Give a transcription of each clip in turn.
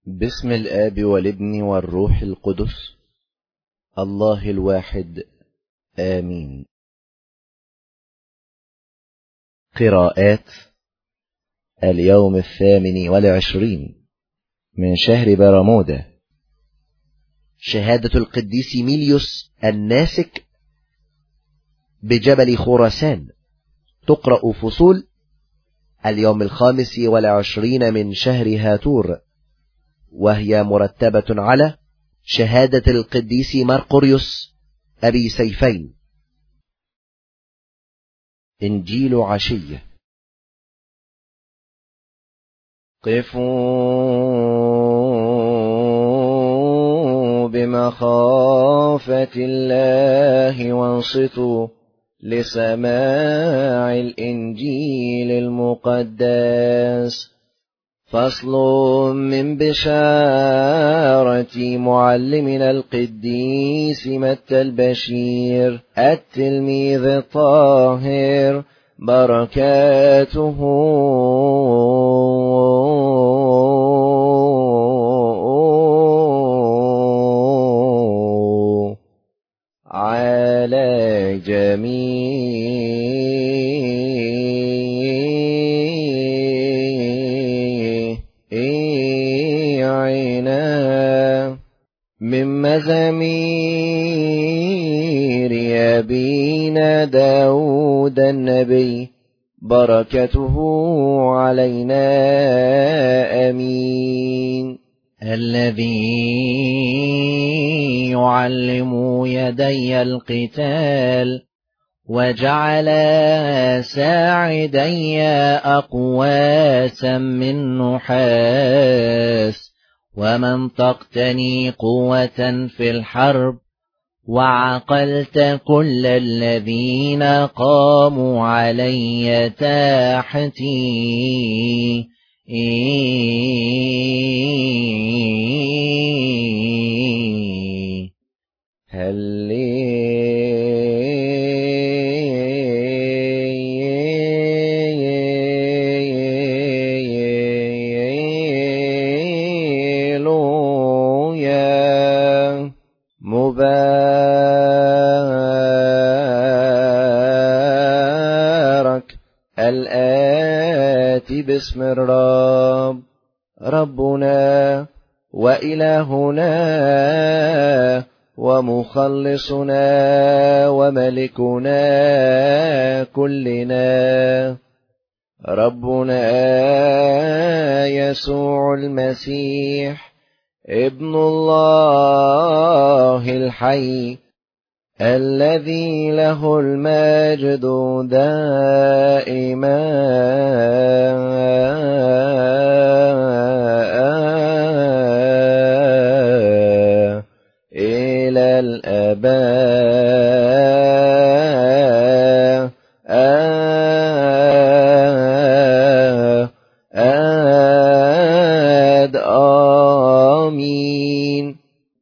باسم الآب والابن والروح القدس الله الواحد آمين. قراءات اليوم 28 من شهر برمودا. شهادة القديس ميليوس الناسك بجبل خراسان. تقرأ فصول اليوم 25 من شهر هاتور، وهي مرتبة على شهادة القديس مرقريوس أبي سيفين. إنجيل عشية. قفوا بمخافة الله وانصتوا لسماع الإنجيل المقدس. فصل من بشارة معلمنا القديس متى البشير التلميذ الطاهر، بركاته على جميعنا. من مزامير أبينا داود النبي، بركته علينا آمين. الذي يعلم يدي القتال وجعل ساعدي أقواسا من نحاس، ومنطقتني قوة في الحرب، وعقلت كل الذين قاموا علي تحتي. هللويا. مبارك الآتي باسم الرب، ربنا وإلهنا ومخلصنا وملكنا كلنا، ربنا يسوع المسيح ابن الله الحي، الذي له المجد دائما إلى الآباء آمين.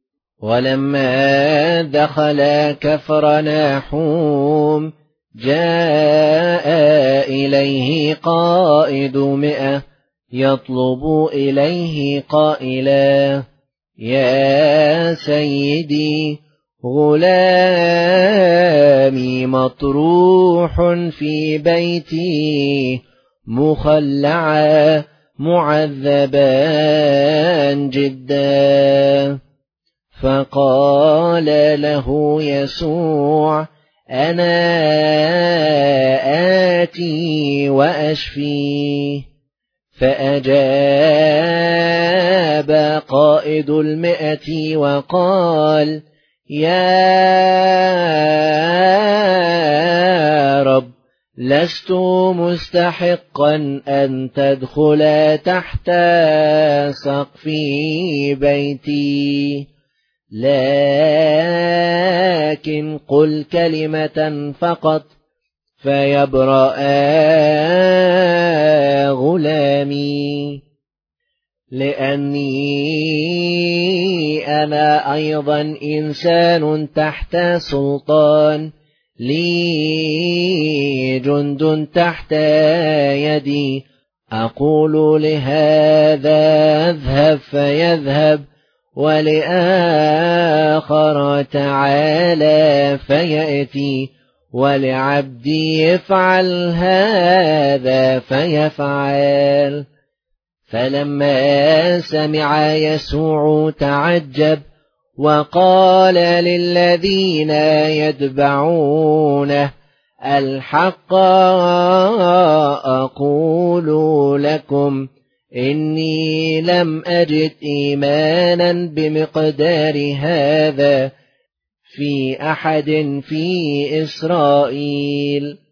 ولما دخل كفرناحوم، جاء إليه قائد 100 يطلب إليه قائلا: يا سيدي، غلامي مطروح في بيتي مخلعا معذبا جدا. فقال له يسوع: أنا آتي وأشفيه. فأجاب قائد 100 وقال: يا رب، لست مستحقا أن تدخل تحت سقف بيتي، لكن قل كلمة فقط فيبرأ غلامي. لأني أنا أيضا إنسان تحت سلطان، لي جند تحت يدي، أقول لهذا اذهب فيذهب، ولآخر تعالى فيأتي، ولعبدي افعل هذا فيفعل. فلما سمع يسوع تعجب، وقال للذين يتبعونه: الحق أقول لكم إني لم أجد إيمانا بمقدار هذا في أحد في إسرائيل.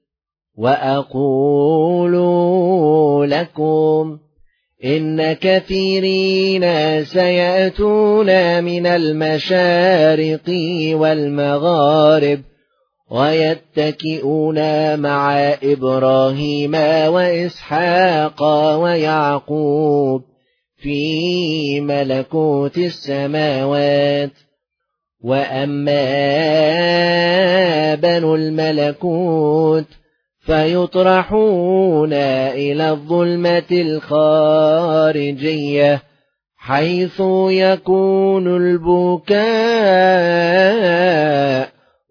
وأقول لكم إن كثيرين سيأتون من المشارق والمغارب، ويتكئون مع إبراهيم وإسحاق ويعقوب في ملكوت السماوات. وأما بنو الملكوت فيطرحون إلى الظلمة الخارجية، حيث يكون البكاء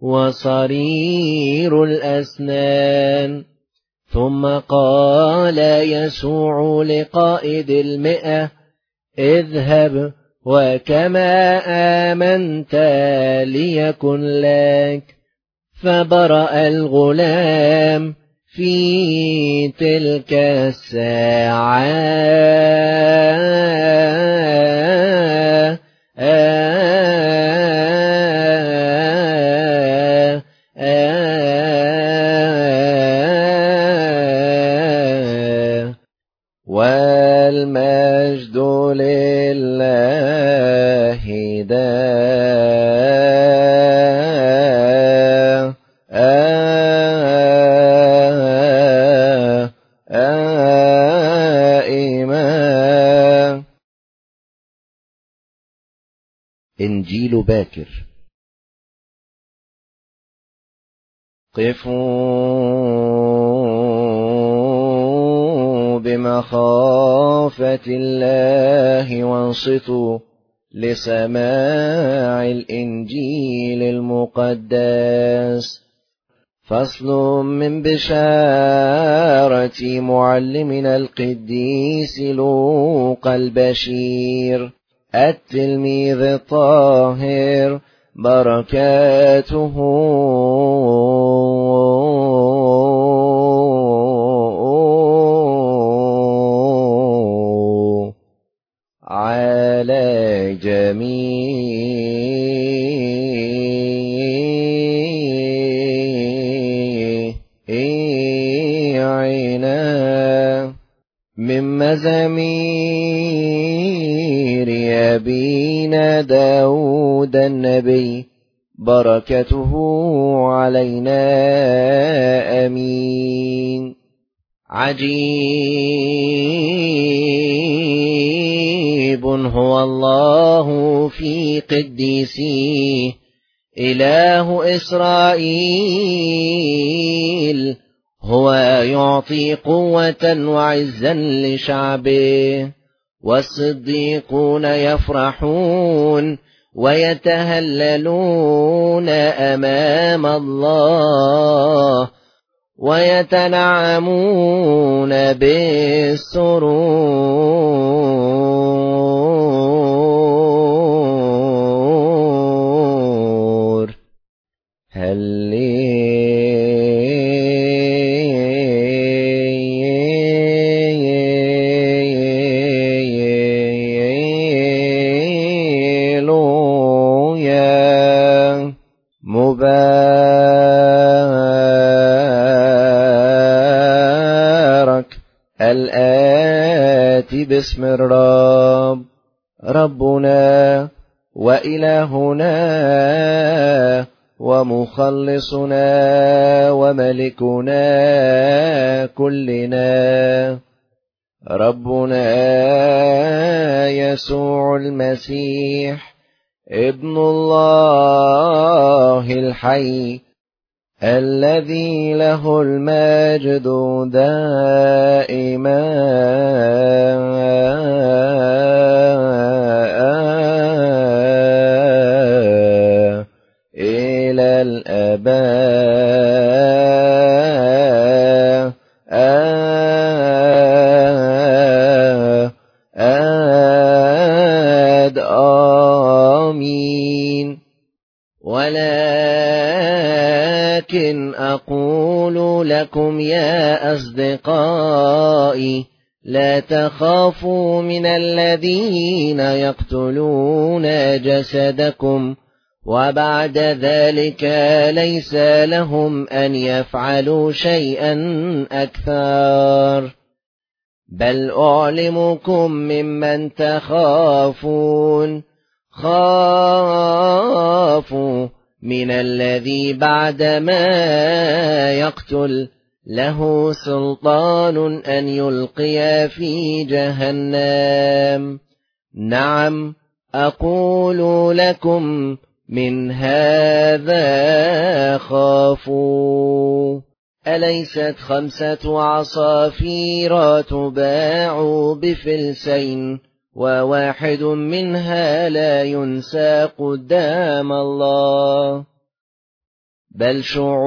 وصرير الأسنان. ثم قال يسوع لقائد 100: اذهب، وكما آمنت ليكن لك. فبرأ الغلام في تلك الساعة. والمجد لله دائما. إنجيل باكر. قفوا بمخافة الله وانصتوا لسماع الإنجيل المقدس. فصل من بشارة معلمنا القديس لوقا البشير التلميذ الطاهر، بركاته على جميعنا. من مزامير أبينا داود النبي، بركته علينا آمين. عجيب هو الله في قديسيه، إله إسرائيل. هو يعطي قوة وعزا لشعبه، والصديقون يفرحون ويتهللون أمام الله، ويتنعمون بالسرور. مبارك الآتي باسم الرب، ربنا وإلهنا ومخلصنا وملكنا كلنا، ربنا يسوع المسيح ابن الله الحي، الذي له المجد دائما إلى الآباء آمين. ولكن أقول لكم يا أصدقائي لا تخافوا من الذين يقتلون جسدكم وبعد ذلك ليس لهم أن يفعلوا شيئا أكثر، بل أعلمكم ممن تخافون. خافوا من الذي بعدما يقتل له سلطان أن يلقي في جهنم. نعم أقول لكم من هذا خافوا. أليست 5 عصافير تباع بفلسين وواحد منها لا ينسى قدام الله؟ بل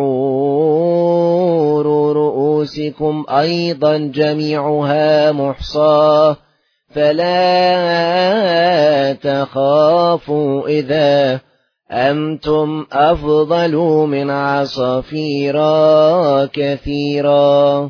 شعور رؤوسكم أيضا جميعها محصاة، فلا تخافوا إذا أنتم أفضل من عصافير كثيرا.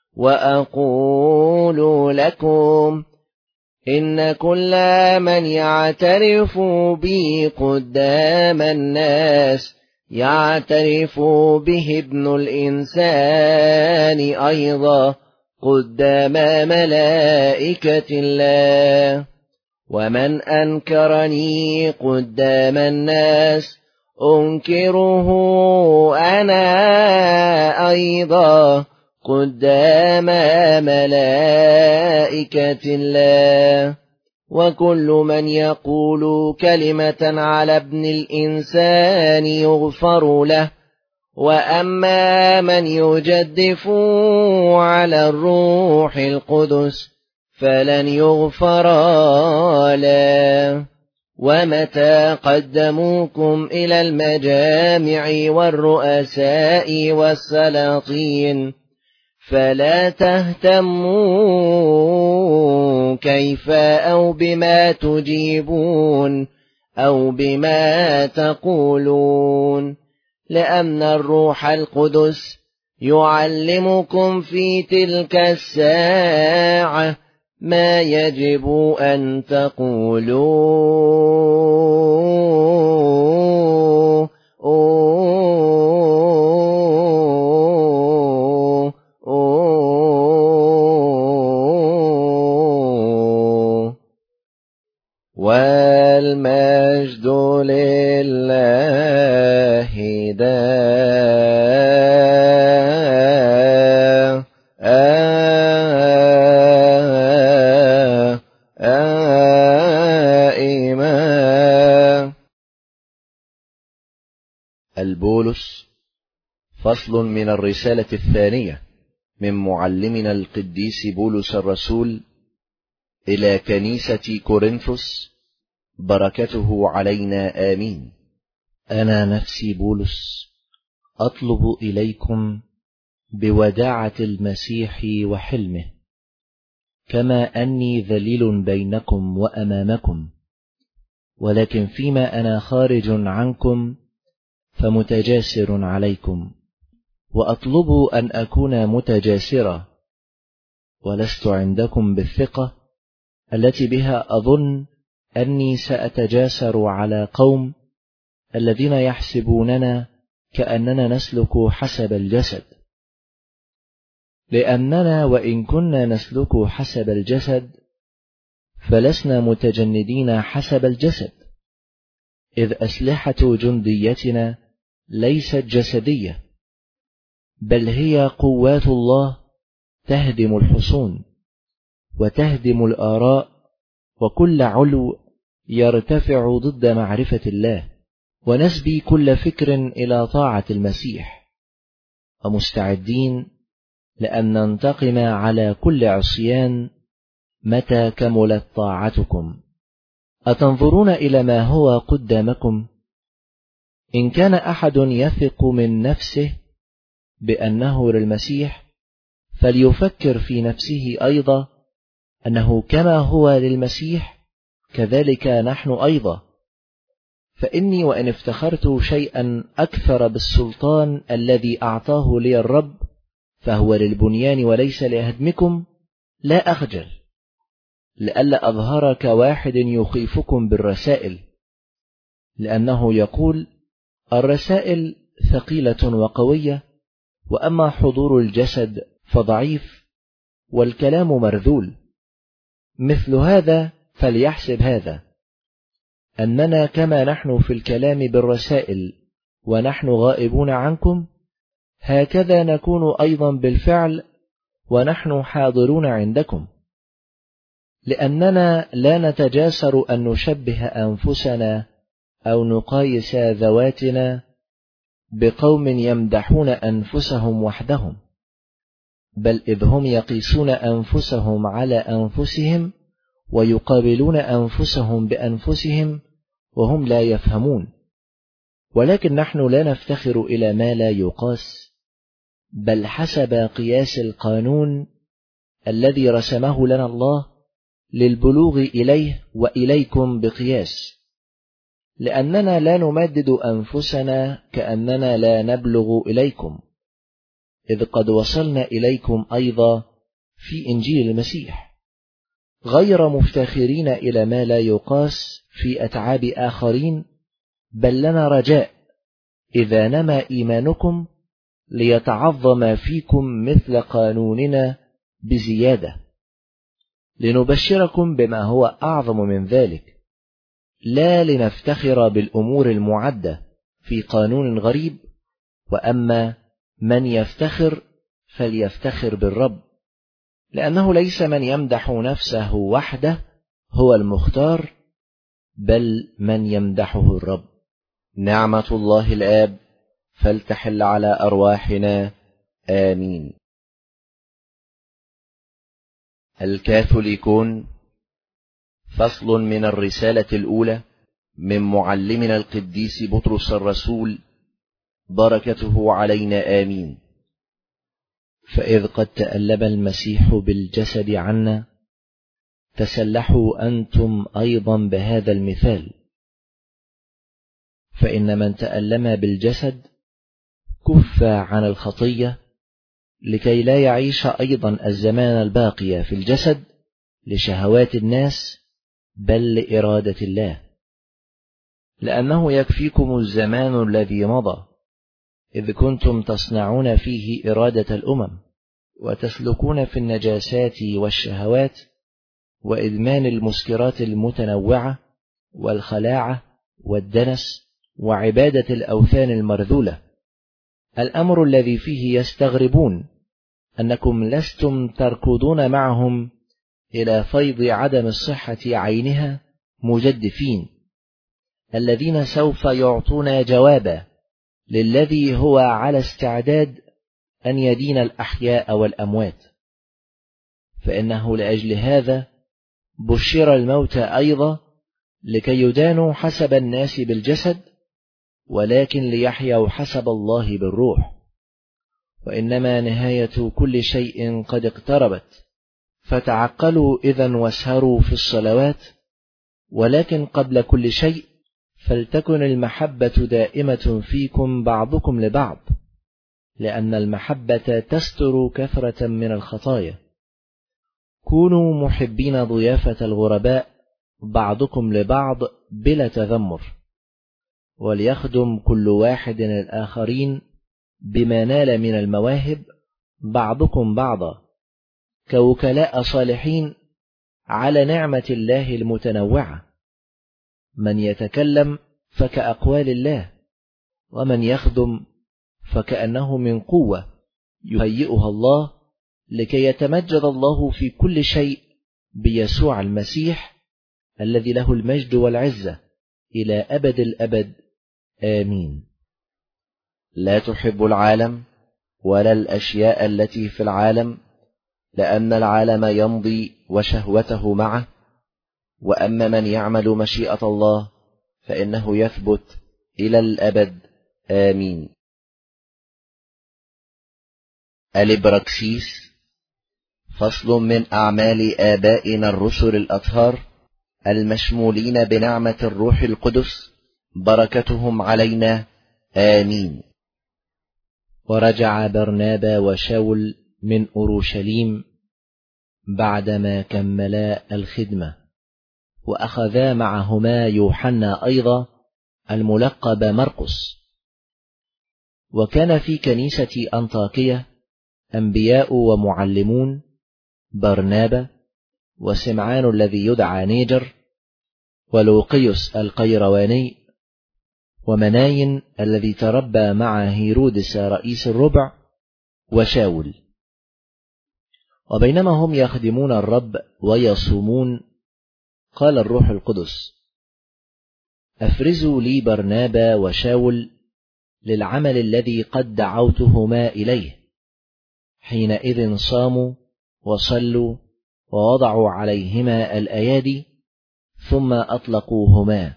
وأقول لكم إن كل من يعترف بي قدام الناس يعترف به ابن الإنسان أيضا قدام ملائكة الله. ومن أنكرني قدام الناس أنكره أنا أيضا قدام ملائكة الله. وكل من يقول كلمة على ابن الإنسان يغفر له، وأما من يجدف على الروح القدس فلن يغفر له. ومتى قدموكم إلى المجامع والرؤساء والسلاطين فلا تهتموا كيف أو بما تجيبون أو بما تقولون، لأن الروح القدس يعلمكم في تلك الساعة ما يجب أن تقولوا. والمجد لله دائما. البولس فصل من الرسالة الثانية من معلمنا القديس بولس الرسول إلى كنيسة كورنثوس، بركته علينا آمين. أنا نفسي بولس أطلب إليكم بوداعة المسيح وحلمه، كما أني ذليل بينكم وأمامكم، ولكن فيما أنا خارج عنكم فمتجاسر عليكم. وأطلب أن أكون متجاسرا، ولست عندكم بالثقة التي بها أظن أني سأتجاسر على قوم الذين يحسبوننا كأننا نسلك حسب الجسد. لأننا وإن كنا نسلك حسب الجسد فلسنا متجندين حسب الجسد، إذ أسلحة جنديتنا ليست جسدية، بل هي قوات الله تهدم الحصون وتهدم الآراء وكل علو يرتفع ضد معرفة الله، ونسبي كل فكر إلى طاعة المسيح، ومستعدين لأن ننتقم على كل عصيان متى كملت طاعتكم. أتنظرون إلى ما هو قدامكم؟ إن كان أحد يثق من نفسه بأنه للمسيح فليفكر في نفسه أيضا أنه كما هو للمسيح كذلك نحن أيضا. فإني وإن افتخرت شيئا أكثر بالسلطان الذي أعطاه لي الرب فهو للبنيان وليس لهدمكم لا أخجل، لئلا أظهر كواحد يخيفكم بالرسائل، لأنه يقول: الرسائل ثقيلة وقوية، وأما حضور الجسد فضعيف، والكلام مرذول. مثل هذا فليحسب هذا، أننا كما نحن في الكلام بالرسائل ونحن غائبون عنكم، هكذا نكون أيضا بالفعل ونحن حاضرون عندكم. لأننا لا نتجاسر أن نشبه أنفسنا أو نقايس ذواتنا بقوم يمدحون أنفسهم وحدهم، بل إذ هم يقيسون أنفسهم على أنفسهم ويقابلون أنفسهم بأنفسهم وهم لا يفهمون. ولكن نحن لا نفتخر إلى ما لا يقاس، بل حسب قياس القانون الذي رسمه لنا الله للبلوغ إليه وإليكم بقياس، لأننا لا نمدد أنفسنا كأننا لا نبلغ إليكم، إذ قد وصلنا إليكم أيضا في إنجيل المسيح، غير مفتخرين إلى ما لا يقاس في أتعاب آخرين، بل لنا رجاء إذا نما إيمانكم ليتعظم فيكم مثل قانوننا بزيادة، لنبشركم بما هو أعظم من ذلك، لا لنفتخر بالأمور المعدة في قانون غريب، وأما من يفتخر فليفتخر بالرب، لأنه ليس من يمدح نفسه وحده هو المختار، بل من يمدحه الرب. نعمة الله الآب فلتحل على أرواحنا، آمين. الكاثوليكون، فصل من الرسالة الأولى من معلمنا القديس بطرس الرسول، بركته علينا، آمين. فإذ قد تألم المسيح بالجسد عنا، تسلحوا أنتم أيضا بهذا المثال. فإن من تألم بالجسد كف عن الخطية، لكي لا يعيش أيضا الزمان الباقي في الجسد لشهوات الناس، بل لإرادة الله. لأنه يكفيكم الزمان الذي مضى، إذ كنتم تصنعون فيه إرادة الأمم، وتسلكون في النجاسات والشهوات، وإدمان المسكرات المتنوعة، والخلاعة، والدنس، وعبادة الأوثان المرذولة، الأمر الذي فيه يستغربون أنكم لستم تركضون معهم إلى فيض عدم الصحة عينها مجدفين، الذين سوف يعطون جوابا للذي هو على استعداد أن يدين الأحياء والأموات. فإنه لأجل هذا بشر الموتى أيضا، لكي يدانوا حسب الناس بالجسد، ولكن ليحيوا حسب الله بالروح. وإنما نهاية كل شيء قد اقتربت، فتعقلوا إذن واسهروا في الصلوات. ولكن قبل كل شيء فلتكن المحبة دائمة فيكم بعضكم لبعض، لأن المحبة تستر كثرة من الخطايا. كونوا محبين ضيافة الغرباء بعضكم لبعض بلا تذمر، وليخدم كل واحد الآخرين بما نال من المواهب بعضكم بعضا، كوكلاء صالحين على نعمة الله المتنوعة. من يتكلم فكأقوال الله، ومن يخدم فكأنه من قوة يهيئها الله، لكي يتمجد الله في كل شيء بيسوع المسيح، الذي له المجد والعزة إلى أبد الأبد، آمين. لا تحب العالم ولا الأشياء التي في العالم، لأن العالم يمضي وشهوته معه، وأما من يعمل مشيئة الله فإنه يثبت إلى الأبد. آمين. الإبراكسيس. فصل من أعمال آبائنا الرسل الأطهار المشمولين بنعمة الروح القدس، بركتهم علينا. آمين. ورجع برنابا وشاول من أورشليم بعدما كملا الخدمة، وأخذا معهما يوحنا أيضا الملقب مرقس. وكان في كنيسة أنطاكية أنبياء ومعلمون، برنابا وسمعان الذي يدعى نيجر، ولوقيوس القيرواني، ومناين الذي تربى مع هيرودس رئيس الربع، وشاول. وبينما هم يخدمون الرب ويصومون، قال الروح القدس: أفرزوا لي برنابا وشاول للعمل الذي قد دعوتهما إليه. حينئذ صاموا وصلوا ووضعوا عليهما الأيادي، ثم أطلقوهما.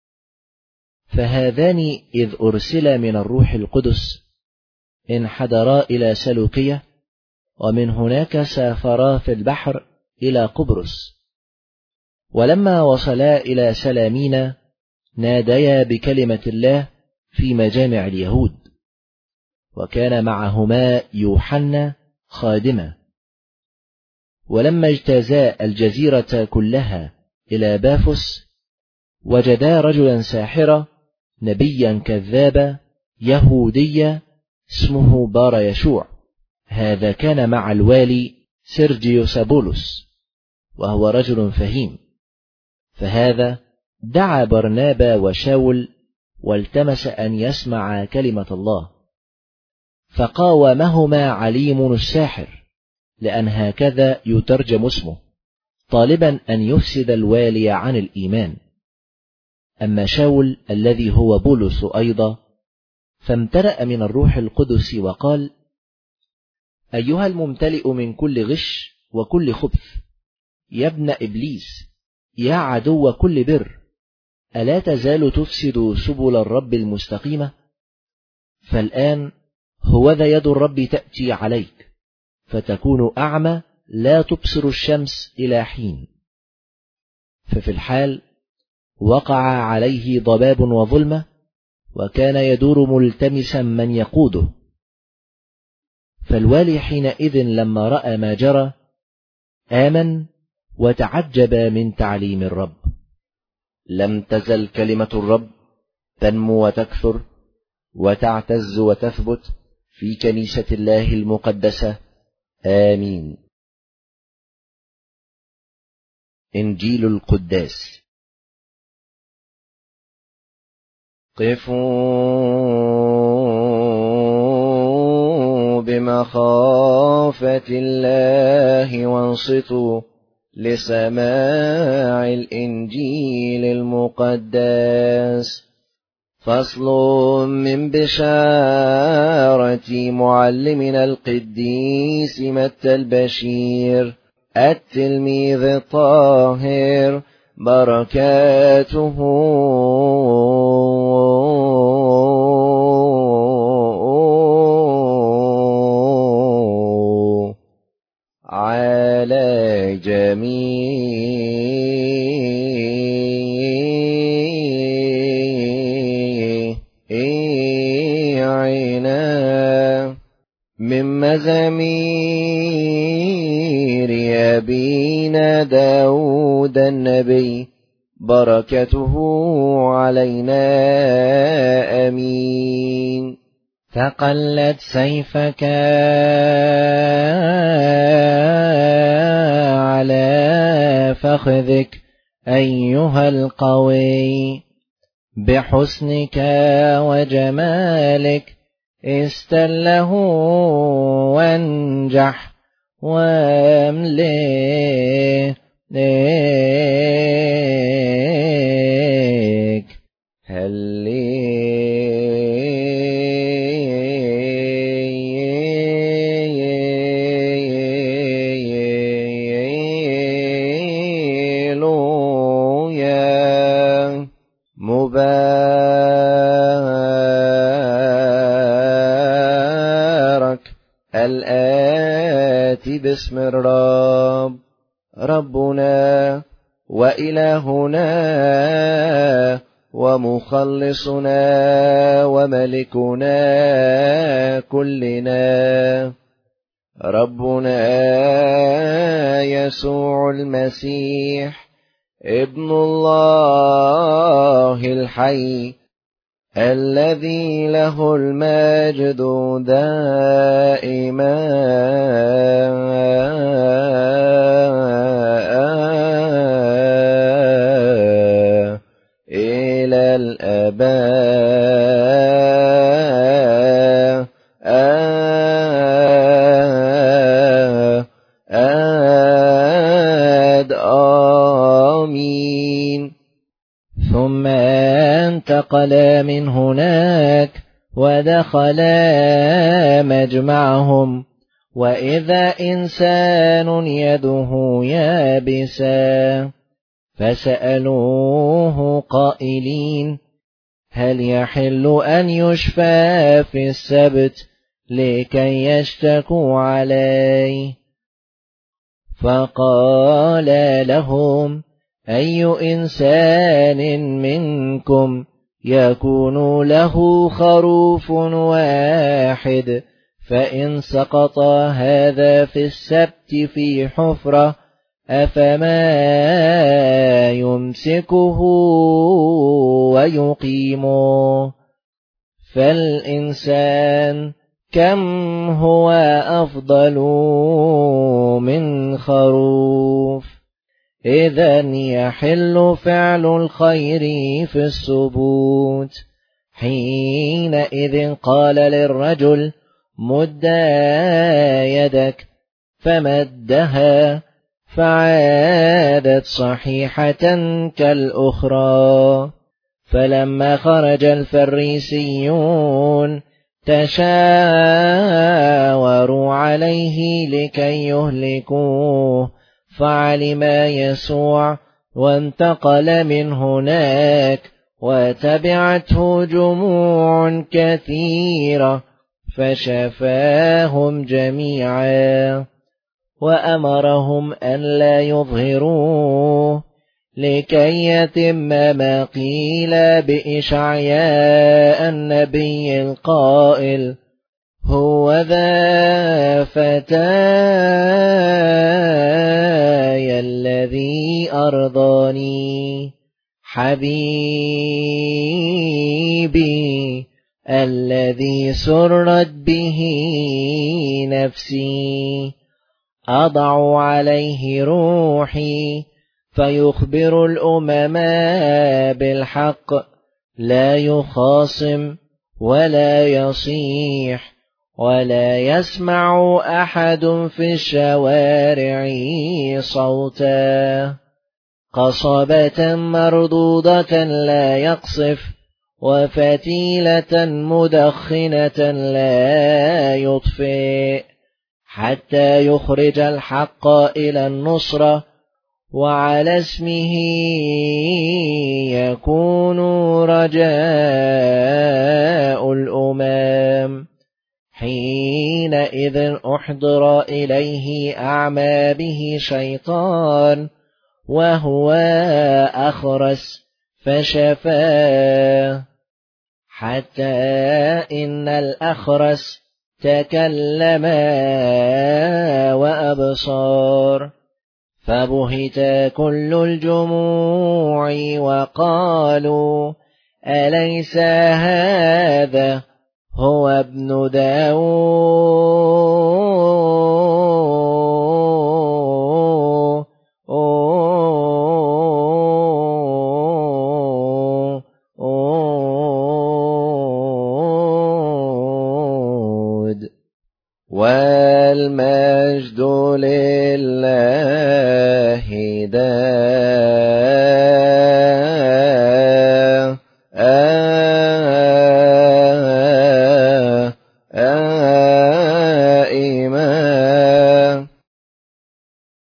فهذان إذ أرسلا من الروح القدس انحدرا إلى سلوكية، ومن هناك سافرا في البحر إلى قبرص. ولما وصلا إلى سلامينا ناديا بكلمة الله في مجامع اليهود، وكان معهما يوحنا خادما. ولما اجتازا الجزيرة كلها إلى بافس، وجدا رجلا ساحرا نبيا كذابا يهوديا اسمه بار يشوع. هذا كان مع الوالي سيرجيوس بولس، وهو رجل فهيم. فهذا دعا برنابا وشاول والتمس أن يسمع كلمة الله، فقاومهما عليم الساحر، لأن هكذا يترجم اسمه، طالبا أن يفسد الوالي عن الإيمان. أما شاول الذي هو بولس أيضا فامتلأ من الروح القدس وقال: أيها الممتلئ من كل غش وكل خبث، يا ابن إبليس، يا عدو كل بر، ألا تزال تفسد سبل الرب المستقيمة؟ فالآن هوذا يد الرب تأتي عليك، فتكون أعمى لا تبصر الشمس إلى حين. ففي الحال وقع عليه ضباب وظلمة، وكان يدور ملتمسا من يقوده. فالوالي حينئذ لما رأى ما جرى آمن وتعجب من تعليم الرب. لم تزل كلمة الرب تنمو وتكثر وتعتز وتثبت في كنيسة الله المقدسة. آمين. إنجيل القداس. قفوا بمخافة الله وانصتوا لسماع الإنجيل المقدس. فصل من بشارة معلمنا القديس متى البشير التلميذ الطاهر، بركاته على جميعنا. من مزامير أبينا داود النبي، بركته علينا. آمين. فقلت سيفك على فخذك أيها القوي، بحسنك وجمالك استله وانجح واملك. باسم الرب ربنا وإلهنا ومخلصنا وملكنا كلنا ربنا يسوع المسيح ابن الله الحي الذي له المجد دائما إلى الآباء آمين. ثم انتقلا من هناك ودخلا مجمعهم، وإذا إنسان يده يابسا، فسألوه قائلين: هل يحل أن يشفى في السبت لكي يشتكوا عليه؟ فقال لهم: أي إنسان منكم يكون له خروف واحد، فإن سقط هذا في السبت في حفرة، أفما يمسكه ويقيمه؟ فالإنسان كم هو أفضل من خروف؟ إذن يحل فعل الخير في السبوت. حينئذ قال للرجل: مد يدك، فمدها، فعادت صحيحة كالأخرى. فلما خرج الفريسيون تشاوروا عليه لكي يهلكوه، فعلم يسوع وانتقل من هناك، وتبعته جموع كثيرة، فشفاهم جميعا، وأمرهم أن لا يظهروه، لكي يتم ما قيل بإشعياء النبي القائل: هوذا فتاي الذي أرضاني، حبيبي الذي سرت به نفسي، أضع عليه روحي، فيخبر الأمم بالحق، لا يخاصم ولا يصيح، ولا يسمع أحد في الشوارع صوتا. قصبة مردودة لا يقصف، وفتيلة مدخنة لا يطفئ، حتى يخرج الحق إلى النصرة، وعلى اسمه يكون رجاء الأمم. حينئذ أحضر إليه أعمى به شيطان، وهو أخرس، فشفاه، حتى إن الأخرس تكلم وأبصار. فبهت كل الجموع وقالوا: أليس هذا هو ابن داود؟ والمجد لله دائما.